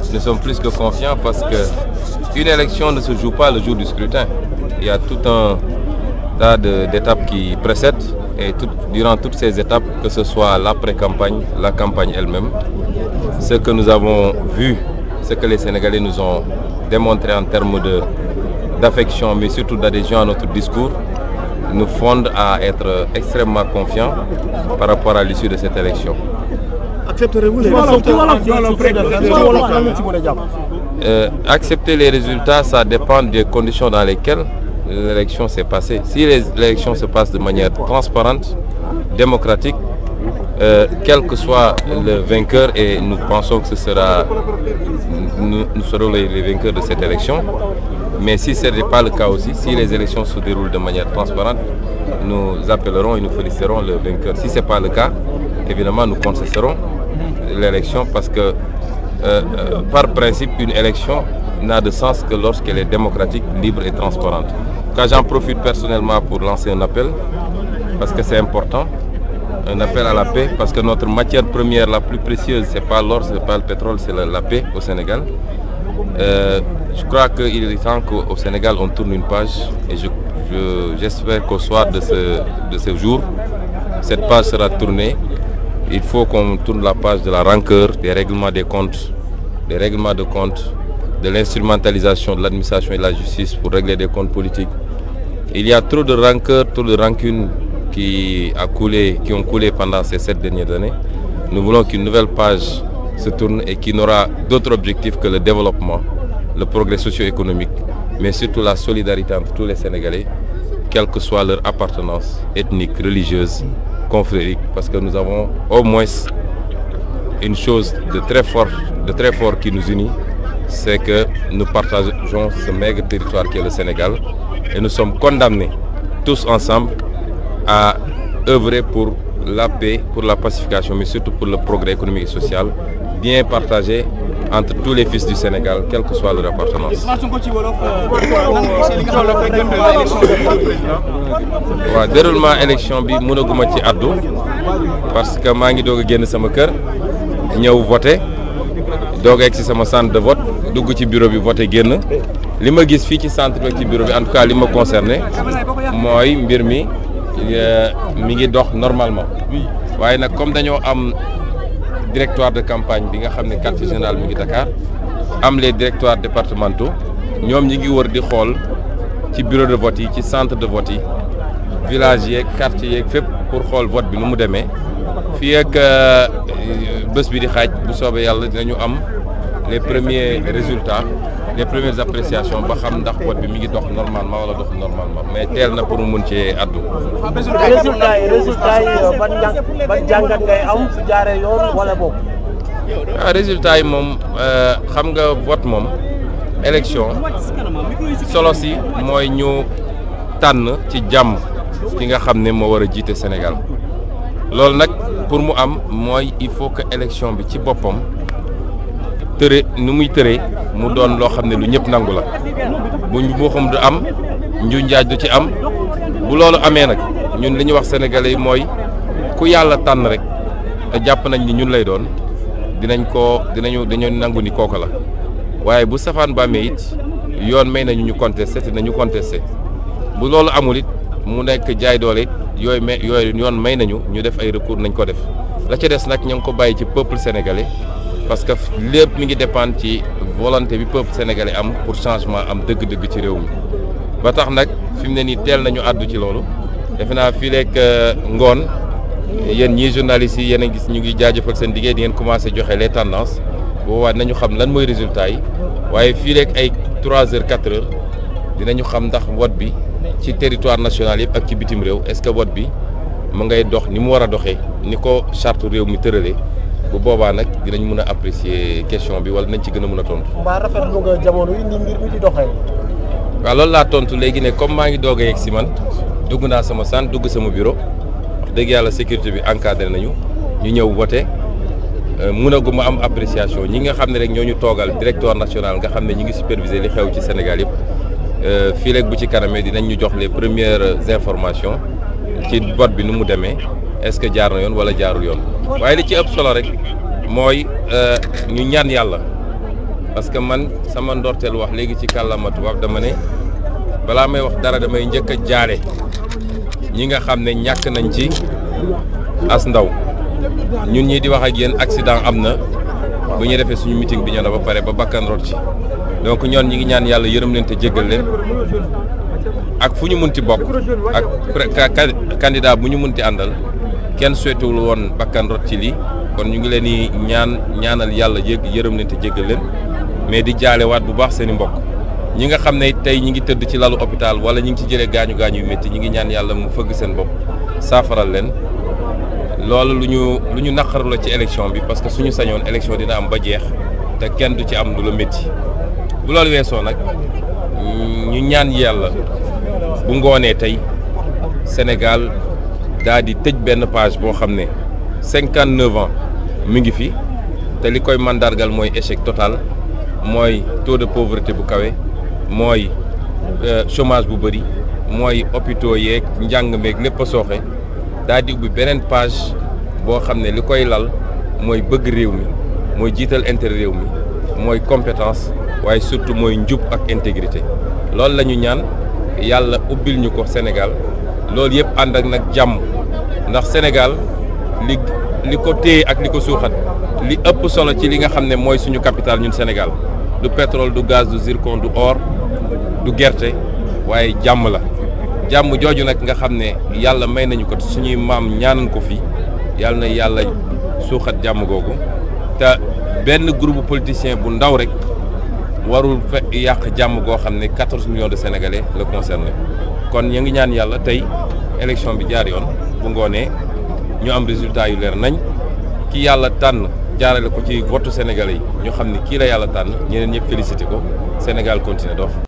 nous sommes plus que confiants parce qu'une élection ne se joue pas le jour du scrutin. Il y a tout un tas d'étapes qui précèdent et durant toutes ces étapes, que ce soit l'après-campagne, la campagne elle-même, ce que nous avons vu, ce que les Sénégalais nous ont démontré en termes d'affection, mais surtout d'adhésion à notre discours, nous fonde à être extrêmement confiants par rapport à l'issue de cette élection. Accepterez-vous les résultats? Accepter les résultats, ça dépend des conditions dans lesquelles l'élection s'est passée. Si l'élection se passe de manière transparente, démocratique, quel que soit le vainqueur, et nous pensons que nous serons les vainqueurs de cette élection, mais si ce n'est pas le cas aussi, si les élections se déroulent de manière transparente, nous appellerons et nous féliciterons le vainqueur. Si ce n'est pas le cas, évidemment, nous contesterons l'élection parce que, par principe, une élection n'a de sens que lorsqu'elle est démocratique, libre et transparente. J'en profite personnellement pour lancer un appel, parce que c'est important, un appel à la paix, parce que notre matière première la plus précieuse, ce n'est pas l'or, ce n'est pas le pétrole, c'est la paix au Sénégal. Je crois qu'il est temps qu'au Sénégal on tourne une page et j'espère qu'au soir de ce jour, cette page sera tournée. Il faut qu'on tourne la page de la rancœur, des règlements des comptes, de l'instrumentalisation de l'administration et de la justice pour régler des comptes politiques. Il y a trop de rancœur, trop de rancune qui ont coulé pendant ces 7 dernières années. Nous voulons qu'une nouvelle page se tourne et qui n'aura d'autre objectif que le développement, le progrès socio-économique, mais surtout la solidarité entre tous les Sénégalais, quelle que soit leur appartenance ethnique, religieuse, confrérique, parce que nous avons au moins une chose de très fort qui nous unit, c'est que nous partageons ce maigre territoire qui est le Sénégal et nous sommes condamnés tous ensemble à œuvrer pour la paix, pour la pacification, mais surtout pour le progrès économique et social, bien partagé entre tous les fils du Sénégal, quelle que soit leur appartenance. waaw déroulement élection bi mënaguma ci addu parce que maa ngi doog a génn sama kër ñëw voté doog a egg si sama centre de vote dugg ci bureau bi voté génn li ma gis fii ci centre bi ci bureau bi en tout cas li ma concerné mooy mbir mi ngi dox normalement waaye nag comme dañoo am directoire de campagne bi nga xam ne quartier général mi ngi Dakar am les directoires départementaux ñoom ñi ngi wër di xool ci bureau de vote yi ci centre de vote yi village yeeg quartier yeeg fépp pour xool vote bi nu mu demee fii ak bés bi di xaaj bu soobee yàlla dinañu am les premiers résultats, les premières appréciations ba xam ndax vote bi mi ngi dox normalement wala dox normalement mais teel na pour mu mun cee addu. résultat yi ban jàngat ngay am su jaaree yoon wala boog. résultat yi moom xam nga vote moom élection solo si mooy ñu tànn ci jàmm ki nga xam ne moo war a jiite Sénégal loolu nag pour mu am mooy il faut que élection bi ci boppam tëre nu muy tëree mu doon loo xam ne lu ñëpp nangu la bu mbuuxum du am nju njaaj du ci am bu loolu amee nag ñun li ñu wax sénégalais yi mooy ku yàlla tànn rek te jàpp nañ ni ñun lay doon dinañu nangu ni kooku la waaye bu safaan ba amee it yoon may nañu ñu contesté te nañu contesté bu loolu amul it mu nekk jaay doole it yooyu yoon may nañu ñu def ay recours nañ ko def la ca des nag ña ngi ko bàyyi ci peuple sénégalais parce que lépp mi ngi dépendre ci volonté bi peuple sénégalais am pour changement am dëgg-dëgg ci réew mi ba tax nag fi mu ne nii teel nañu àddu ci loolu defe naa fii leeg ngoon yéen ñii journalistes yi yéen a gis ñu ngi jaajëfal seen liggéey di ngeen commencé joxe les tendances boobaa nañu xam lan mooy résultat yi waaye fii leeg ay 3 heures 4 heures dinañu xam ndax vote bi ci territoire national yëpp ak ci bitim réew est-ce que vote bi mu ngay dox ni mu war a doxee ni ko charte réew mi tëralee bu boobaa nag dinañ mën a apprécier question bi wala nañ ci gën a mën a tontu. mbaa rafetlu nga jamono yi ni mbir mi di doxee. waaw loolu laa tontu léegi ne comme maa ngi doog a yegg si man dugg naa sama centre dugg sama bureau wax dëgg yàlla sécurité bi encadré nañu ñu ñëw voté mënaguma am appréciation ñi nga xam ne rek ñoo ñu toogal directoire national nga xam ne ñi ngi superviser li xew ci Sénégal yëpp fii rek bu ci kanamee dinañ ñu jox les premières informations ci vote bi nu mu demee est-ce que jaar na yoon wala jaarul yoon waaye li ci ëpp solo rek mooy ñu ñaan yàlla parce que man sama ndorteel wax léegi ci kàllaama tubaab dama ne balaa may wax dara damay njëkk a jaale ñi nga xam ne ñàkk nañ ci as ndaw ñun ñii di wax ak yéen accident am na bu ñu defee suñu meeting bi ñoo na ba pare ba bakkan rot ci donc ñoon ñi ngi ñaan yàlla yërëm leen te jéggal leen ak fu ñu munti bokk ak candidat bu ñu munti àndal kenn souhaitewul woon bakkan rot ci lii kon ñu ngi leen di ñaanal yàlla yërëm leen te jéggal leen mais di jaalewaat bu baax seen i mbokk ñi nga xam ne tey ñi ngi tëdd ci lalu hôpital wala ñi ngi ci jëlee gaañu yu métti ñi ngi ñaan yàlla mu fëgg seen bopp saafaral leen loolu lu ñu naqaru la ci élection bi parce que suñu sañoon élection dina am ba jeex te kenn du ci am lu la métti bu loolu weesoo nag ñu ñaan yàlla bu ngoonee tey Sénégal daa di tëj benn page boo xam ne 59 ans mi ngi fi te li koy mandargal mooy échec total mooy taux de pauvreté bu kawe mooy chômage bu bëri mooy hôpitaux yeeg njàng meeg lépp a sooxe daa di ubbi beneen page boo xam ne li koy lal mooy bëgg réew mi mooy jiital intérêt réew mi mooy compétence waaye surtout mooy njub ak intégrité loolu la ñu ñaan yàlla ubbil ñu ko Sénégal loolu yëpp ànd ak nag jàmm ndax Sénégal li ko téye ak li ko suuxat li ëpp solo ci li nga xam ne mooy suñu capital ñun Sénégal du pétrole du gaz du zircon du or du gerte waaye jàmm la jàmm jooju nag nga xam ne yàlla may nañu ko suñuy maam ñaanan ko fi yàlla na yàlla suuxat jàmm googu te benn groupe politicien bu ndaw rek warul yàq jàmm goo xam ne 14 millions de Sénégalais la concerné kon ñu ngi ñaan yàlla tey élection bi jaar yoon bu ngoonee ñu am résultat yu leer nañ ki yàlla tànn jaarale ko ci votu Sénégalais yi ñu xam ne kii la yàlla tànn ñeneen ñëpp félicité ko Sénégal continue dox